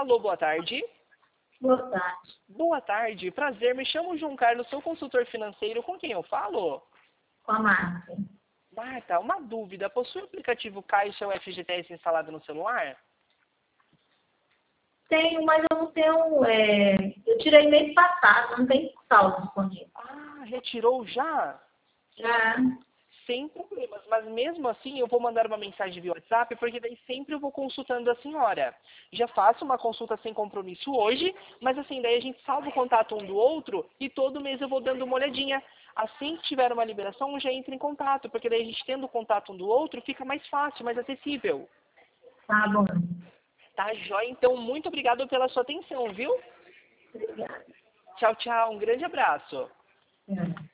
Alô, boa tarde. Boa tarde. Boa tarde, prazer. Me chamo João Carlos, sou consultor financeiro. Com quem eu falo? Com a Marta. Marta, uma dúvida. Possui o aplicativo Caixa ou FGTS instalado no celular? Tenho, mas eu não tenho. Eu tirei mês passado, não tem saldo disponível. Ah, retirou já? Já. Sem problemas, mas mesmo assim eu vou mandar uma mensagem via WhatsApp, porque daí sempre eu vou consultando a senhora. Já faço uma consulta sem compromisso hoje, mas assim, daí a gente salva o contato um do outro e todo mês eu vou dando uma olhadinha. Assim que tiver uma liberação, já entra em contato, porque daí a gente tendo contato um do outro fica mais fácil, mais acessível. Tá bom. Tá, joia? Então, muito obrigado pela sua atenção, viu? Obrigada. Tchau, tchau. Um grande abraço. É.